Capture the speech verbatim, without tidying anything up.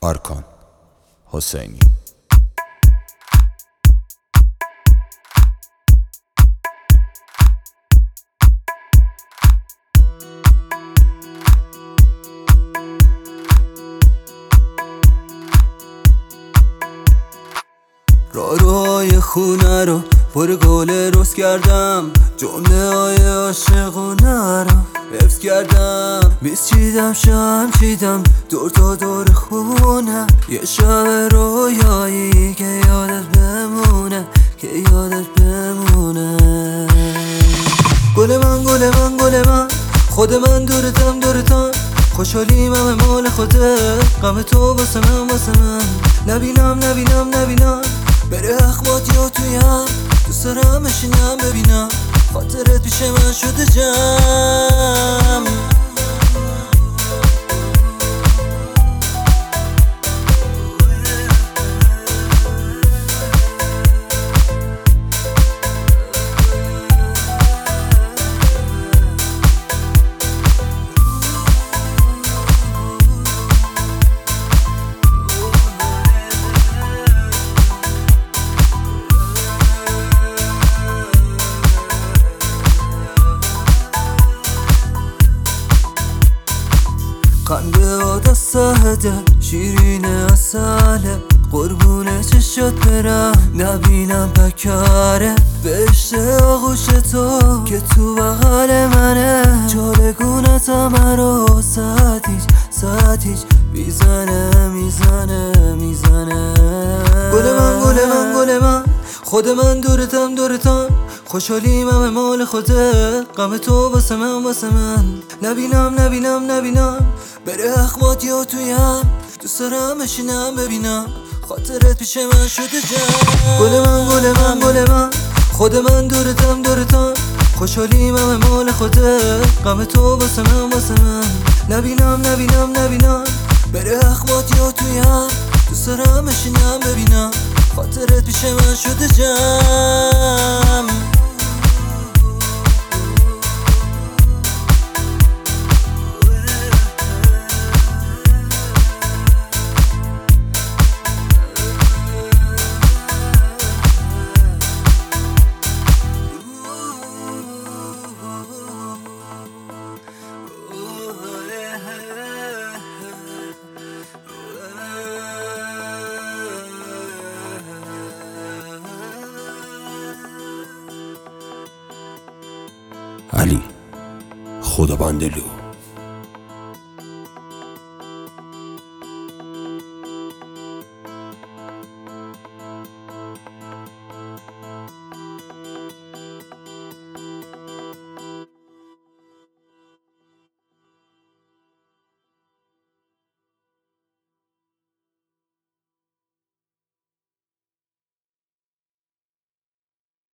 آرکان حسینی. راه روهای خونه رو پر گل روز کردم، جمله های عاشقونه رو حفظ کردم. میز چیدم شم چیدم دور تا دور خونه، یه شب رویایی که یادت بمونه، که یادت بمونه. گل من گل من گل من، خود من دورتم دورتم، خوشحالیم همه مال خوده، غم تو واسه من واسه من. نبینم نبینم نبینم بره اخمات یا تویم، دوست دارم بشینم ببینم خاطرت پیش من شده جمع. قلب آدستهده شیرین اصله، قربون چشات برم نبینم پکاره، بهشت آغوش تو که تو بغل منه، جالگونت همه رو ساعتیج ساعتیج میزنه میزنه میزنه. گل من گل من گل من، خود من دورتم دورتم، خوشحالیم همه مال خوده، غم تو واسه من واسه من. نبینم نبینم نبینم بره اخمات یا تویم، دوست دارم بشینم ببینم خاطرت پیش من شده جمع. گل من گل من گل من، خود من دورتم دورتم، خوشحالیم همه مال خوده، غم تو واسه من واسه من. نبینم نبینم نبینم بره اخمات یا تویم، دوست دارم بشینم ببینم خاطرت پیش من شده جمع. علی خدا بندلو.